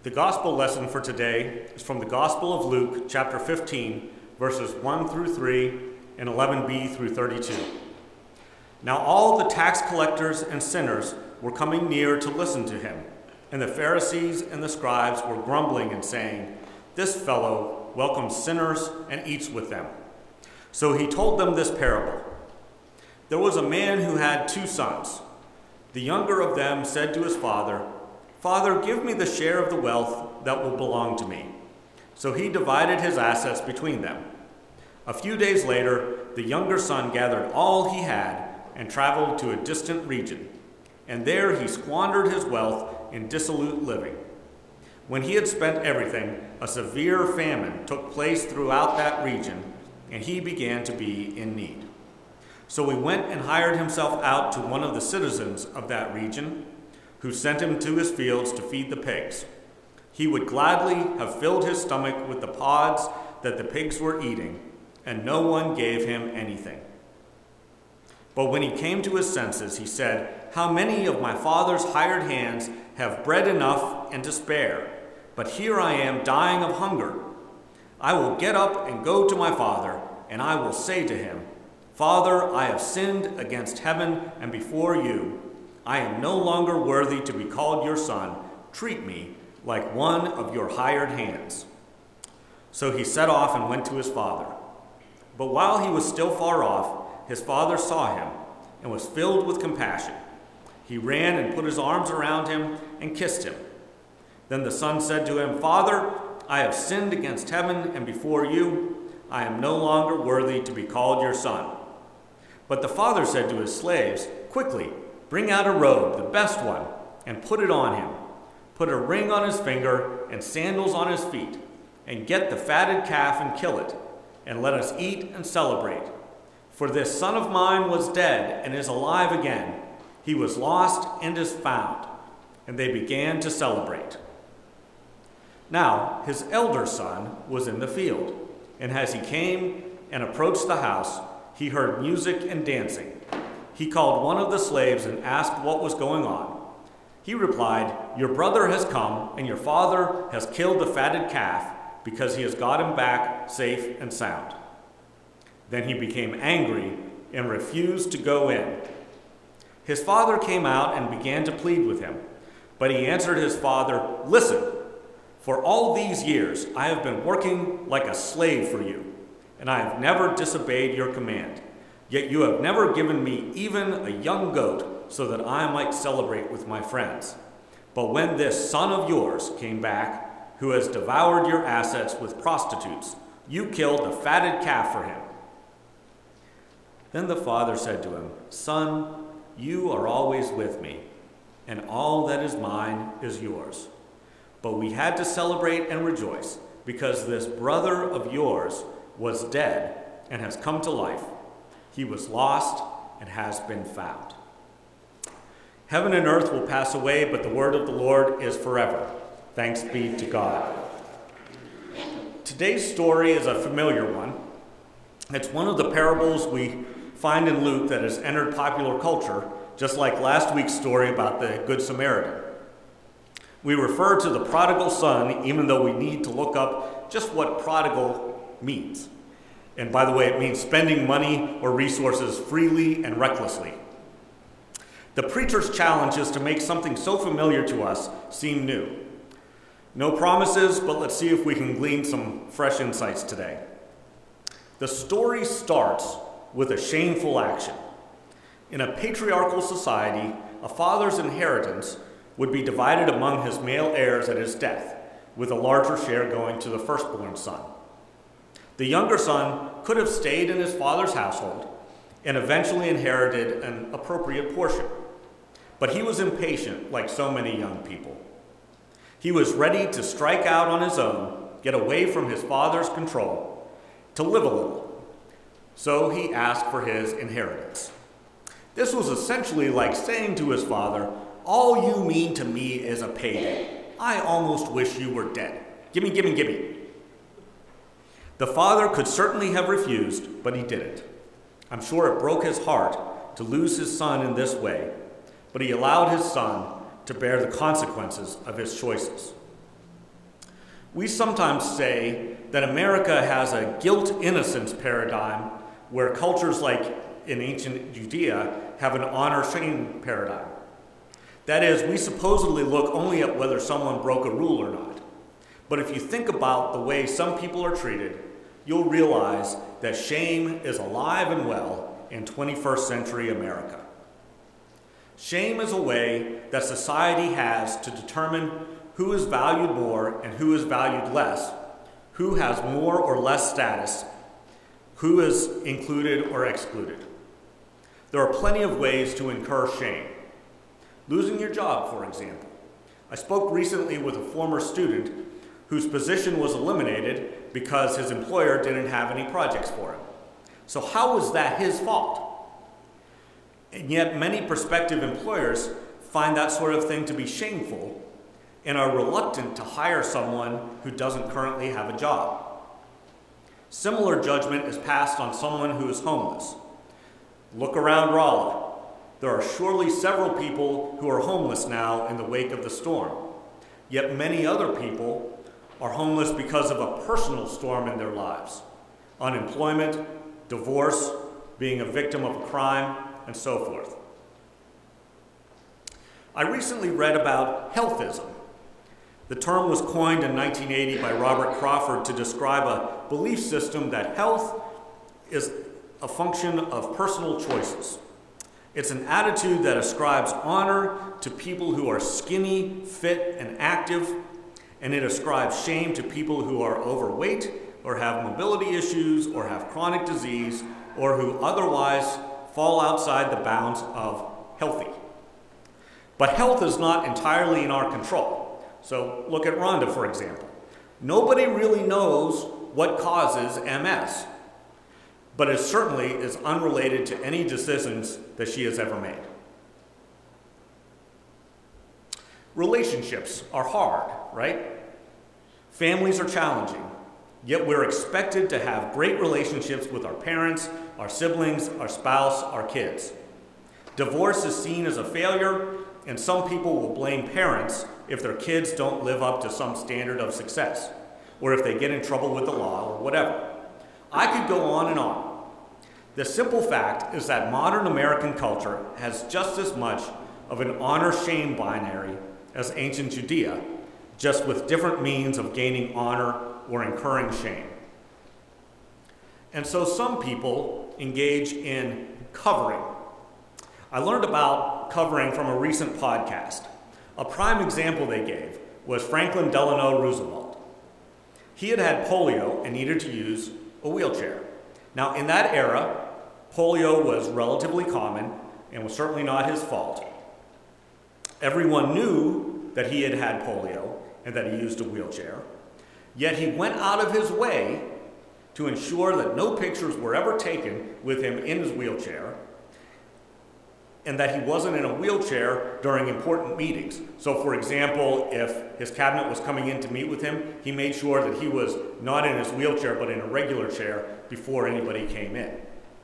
The gospel lesson for today is from the Gospel of Luke, chapter 15, verses 1 through 3 and 11b through 32. Now all the tax collectors and sinners were coming near to listen to him, and the Pharisees and the scribes were grumbling and saying, "This fellow welcomes sinners and eats with them." So he told them this parable. There was a man who had 2 sons. The younger of them said to his father, "Father, give me the share of the wealth that will belong to me." So he divided his assets between them. A few days later, the younger son gathered all he had and traveled to a distant region, and there he squandered his wealth in dissolute living. When he had spent everything, a severe famine took place throughout that region, and he began to be in need. So he went and hired himself out to one of the citizens of that region, who sent him to his fields to feed the pigs. He would gladly have filled his stomach with the pods that the pigs were eating, and no one gave him anything. But when he came to his senses, he said, "How many of my father's hired hands have bread enough and to spare, but here I am dying of hunger. I will get up and go to my father, and I will say to him, 'Father, I have sinned against heaven and before you. I am no longer worthy to be called your son. Treat me like one of your hired hands.' So he set off and went to his father. But while he was still far off, his father saw him and was filled with compassion. He ran and put his arms around him and kissed him. Then the son said to him, 'Father, I have sinned against heaven and before you. I am no longer worthy to be called your son.' But the father said to his slaves, 'Quickly, bring out a robe, the best one, and put it on him. Put a ring on his finger and sandals on his feet, and get the fatted calf and kill it, and let us eat and celebrate. For this son of mine was dead and is alive again. He was lost and is found.' And they began to celebrate. Now his elder son was in the field, and as he came and approached the house, he heard music and dancing. He called one of the slaves and asked what was going on. He replied, 'Your brother has come, and your father has killed the fatted calf, because he has got him back safe and sound.' Then he became angry and refused to go in. His father came out and began to plead with him. But he answered his father, 'Listen, for all these years I have been working like a slave for you, and I have never disobeyed your command. Yet you have never given me even a young goat so that I might celebrate with my friends. But when this son of yours came back, who has devoured your assets with prostitutes, you killed the fatted calf for him.' Then the father said to him, 'Son, you are always with me, and all that is mine is yours. But we had to celebrate and rejoice, because this brother of yours was dead and has come to life. He was lost and has been found.' Heaven and earth will pass away, but the word of the Lord is forever. Thanks be to God." Today's story is a familiar one. It's one of the parables we find in Luke that has entered popular culture, just like last week's story about the Good Samaritan. We refer to the prodigal son, even though we need to look up just what prodigal means. And by the way, it means spending money or resources freely and recklessly. The preacher's challenge is to make something so familiar to us seem new. No promises, but let's see if we can glean some fresh insights today. The story starts with a shameful action. In a patriarchal society, a father's inheritance would be divided among his male heirs at his death, with a larger share going to the firstborn son. The younger son could have stayed in his father's household and eventually inherited an appropriate portion. But he was impatient, like so many young people. He was ready to strike out on his own, get away from his father's control, to live a little. So he asked for his inheritance. This was essentially like saying to his father, "All you mean to me is a payday. I almost wish you were dead. Gimme, gimme, gimme." The father could certainly have refused, but he didn't. I'm sure it broke his heart to lose his son in this way, but he allowed his son to bear the consequences of his choices. We sometimes say that America has a guilt-innocence paradigm where cultures like in ancient Judea have an honor-shame paradigm. That is, we supposedly look only at whether someone broke a rule or not. But if you think about the way some people are treated, you'll realize that shame is alive and well in 21st century America. Shame is a way that society has to determine who is valued more and who is valued less, who has more or less status, who is included or excluded. There are plenty of ways to incur shame. Losing your job, for example. I spoke recently with a former student whose position was eliminated because his employer didn't have any projects for him. So how was that his fault? And yet many prospective employers find that sort of thing to be shameful and are reluctant to hire someone who doesn't currently have a job. Similar judgment is passed on someone who is homeless. Look around Raleigh. There are surely several people who are homeless now in the wake of the storm. Yet many other people are homeless because of a personal storm in their lives. Unemployment, divorce, being a victim of a crime, and so forth. I recently read about healthism. The term was coined in 1980 by Robert Crawford to describe a belief system that health is a function of personal choices. It's an attitude that ascribes honor to people who are skinny, fit, and active, and it ascribes shame to people who are overweight or have mobility issues or have chronic disease or who otherwise fall outside the bounds of healthy. But health is not entirely in our control. So look at Rhonda, for example. Nobody really knows what causes MS, but it certainly is unrelated to any decisions that she has ever made. Relationships are hard, right? Families are challenging, yet we're expected to have great relationships with our parents, our siblings, our spouse, our kids. Divorce is seen as a failure, and some people will blame parents if their kids don't live up to some standard of success, or if they get in trouble with the law or whatever. I could go on and on. The simple fact is that modern American culture has just as much of an honor-shame binary as ancient Judea, just with different means of gaining honor or incurring shame. And so some people engage in covering. I learned about covering from a recent podcast. A prime example they gave was Franklin Delano Roosevelt. He had had polio and needed to use a wheelchair. Now, in that era, polio was relatively common and was certainly not his fault. Everyone knew that he had had polio and that he used a wheelchair, yet he went out of his way to ensure that no pictures were ever taken with him in his wheelchair and that he wasn't in a wheelchair during important meetings. So for example, if his cabinet was coming in to meet with him, he made sure that he was not in his wheelchair but in a regular chair before anybody came in.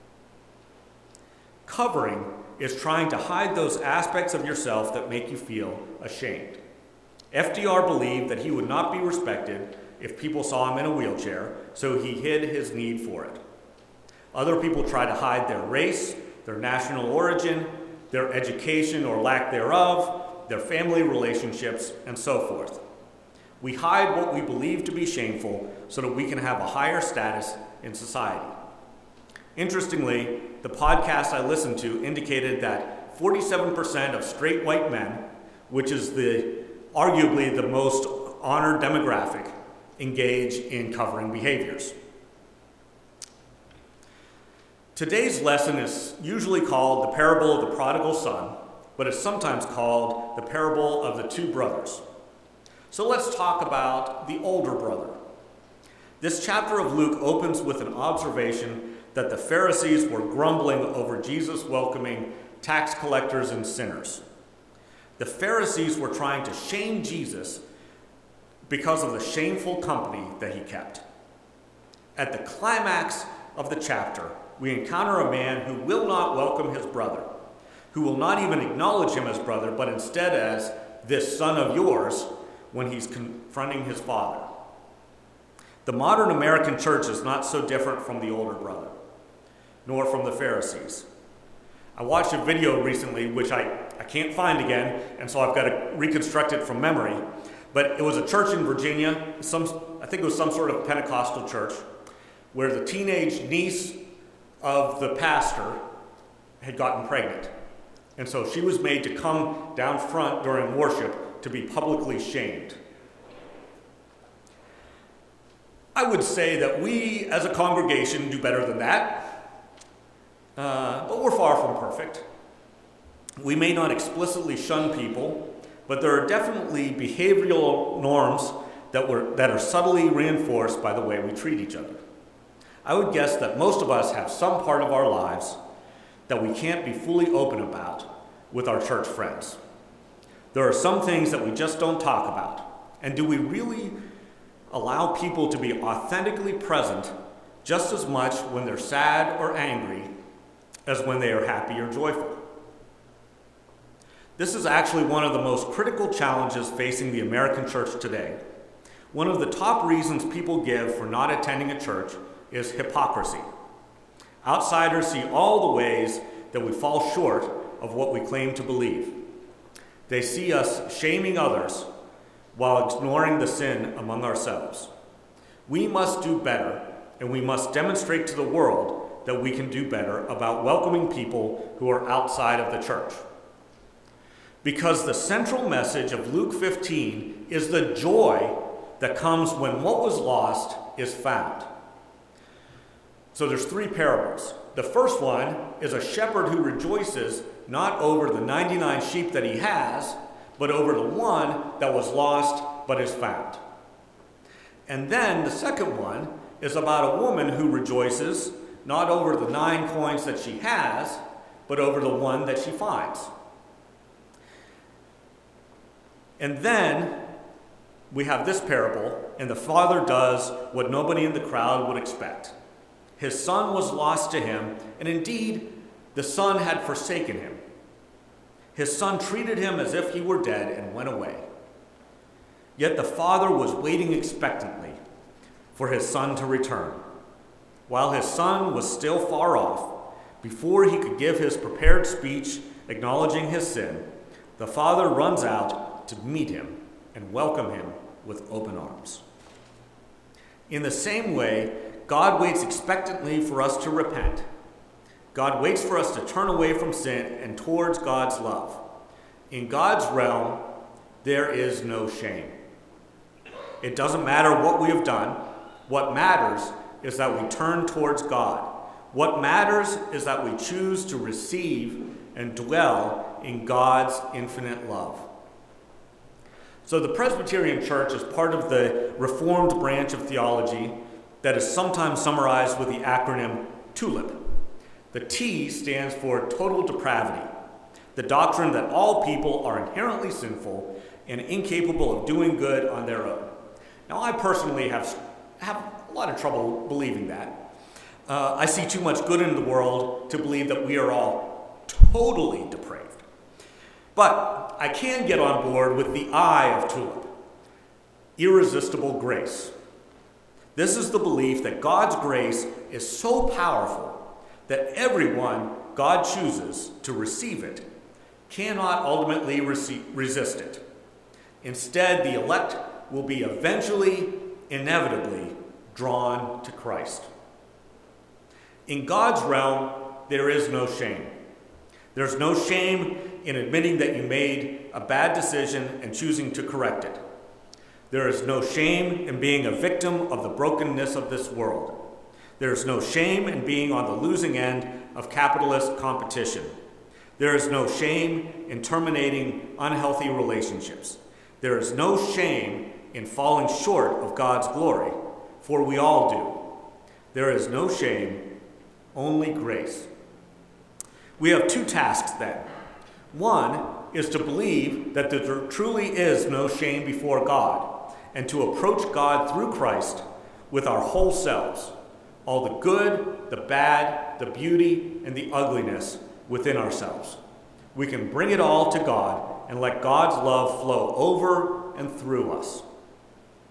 Covering is trying to hide those aspects of yourself that make you feel ashamed. FDR believed that he would not be respected if people saw him in a wheelchair, so he hid his need for it. Other people try to hide their race, their national origin, their education or lack thereof, their family relationships, and so forth. We hide what we believe to be shameful so that we can have a higher status in society. Interestingly, the podcast I listened to indicated that 47% of straight white men, which is arguably the most honored demographic, engage in covering behaviors. Today's lesson is usually called the parable of the prodigal son, but it's sometimes called the parable of the two brothers. So let's talk about the older brother. This chapter of Luke opens with an observation that the Pharisees were grumbling over Jesus welcoming tax collectors and sinners. The Pharisees were trying to shame Jesus because of the shameful company that he kept. At the climax of the chapter, we encounter a man who will not welcome his brother, who will not even acknowledge him as brother, but instead as this son of yours when he's confronting his father. The modern American church is not so different from the older brother, nor from the Pharisees. I watched a video recently, which I can't find again, and so I've got to reconstruct it from memory. But it was a church in Virginia, I think it was some sort of Pentecostal church, where the teenage niece of the pastor had gotten pregnant. And so she was made to come down front during worship to be publicly shamed. I would say that we, as a congregation, do better than that, but we're far from perfect. We may not explicitly shun people, but there are definitely behavioral norms that are subtly reinforced by the way we treat each other. I would guess that most of us have some part of our lives that we can't be fully open about with our church friends. There are some things that we just don't talk about. And do we really allow people to be authentically present just as much when they're sad or angry as when they are happy or joyful? This is actually one of the most critical challenges facing the American church today. One of the top reasons people give for not attending a church is hypocrisy. Outsiders see all the ways that we fall short of what we claim to believe. They see us shaming others while ignoring the sin among ourselves. We must do better, and we must demonstrate to the world that we can do better about welcoming people who are outside of the church. Because the central message of Luke 15 is the joy that comes when what was lost is found. So there's 3 parables. The first one is a shepherd who rejoices not over the 99 sheep that he has, but over the one that was lost but is found. And then the second one is about a woman who rejoices not over the 9 coins that she has, but over the one that she finds. And then we have this parable, and the father does what nobody in the crowd would expect. His son was lost to him, and indeed, the son had forsaken him. His son treated him as if he were dead and went away. Yet the father was waiting expectantly for his son to return. While his son was still far off, before he could give his prepared speech acknowledging his sin, the father runs out to meet him and welcome him with open arms. In the same way, God waits expectantly for us to repent. God waits for us to turn away from sin and towards God's love. In God's realm, there is no shame. It doesn't matter what we have done. What matters is that we turn towards God. What matters is that we choose to receive and dwell in God's infinite love. So the Presbyterian Church is part of the Reformed branch of theology that is sometimes summarized with the acronym TULIP. The T stands for total depravity, the doctrine that all people are inherently sinful and incapable of doing good on their own. Now, I personally have a lot of trouble believing that. I see too much good in the world to believe that we are all totally depraved. But I can get on board with the I of TULIP, irresistible grace. This is the belief that God's grace is so powerful that everyone God chooses to receive it cannot ultimately resist it. Instead, the elect will be eventually, inevitably drawn to Christ. In God's realm, there is no shame. There's no shame in admitting that you made a bad decision and choosing to correct it. There is no shame in being a victim of the brokenness of this world. There is no shame in being on the losing end of capitalist competition. There is no shame in terminating unhealthy relationships. There is no shame in falling short of God's glory, for we all do. There is no shame, only grace. We have 2 tasks then. One is to believe that there truly is no shame before God, and to approach God through Christ with our whole selves, all the good, the bad, the beauty, and the ugliness within ourselves. We can bring it all to God and let God's love flow over and through us.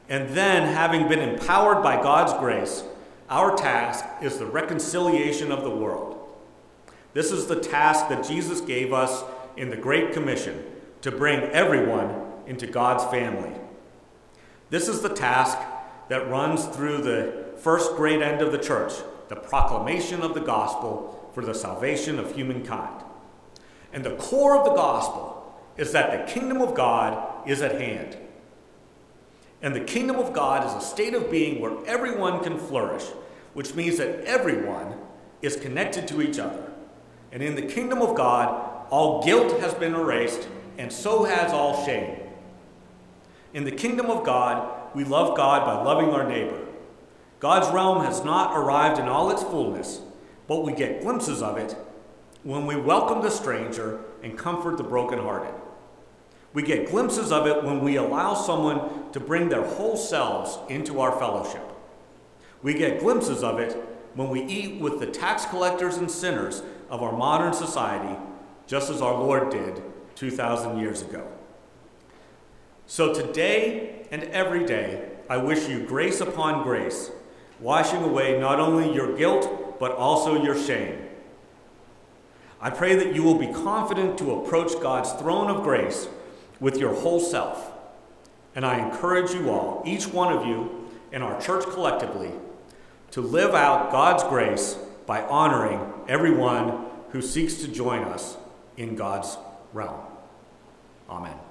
And then, having been empowered by God's grace, our task is the reconciliation of the world. This is the task that Jesus gave us in the Great Commission, to bring everyone into God's family. This is the task that runs through the first great end of the church, the proclamation of the gospel for the salvation of humankind. And the core of the gospel is that the kingdom of God is at hand. And the kingdom of God is a state of being where everyone can flourish, which means that everyone is connected to each other. And in the kingdom of God, all guilt has been erased, and so has all shame. In the kingdom of God, we love God by loving our neighbor. God's realm has not arrived in all its fullness, but we get glimpses of it when we welcome the stranger and comfort the brokenhearted. We get glimpses of it when we allow someone to bring their whole selves into our fellowship. We get glimpses of it when we eat with the tax collectors and sinners of our modern society, just as our Lord did 2,000 years ago. So today and every day, I wish you grace upon grace, washing away not only your guilt, but also your shame. I pray that you will be confident to approach God's throne of grace with your whole self. And I encourage you all, each one of you and our church collectively, to live out God's grace by honoring everyone who seeks to join us in God's realm. Amen.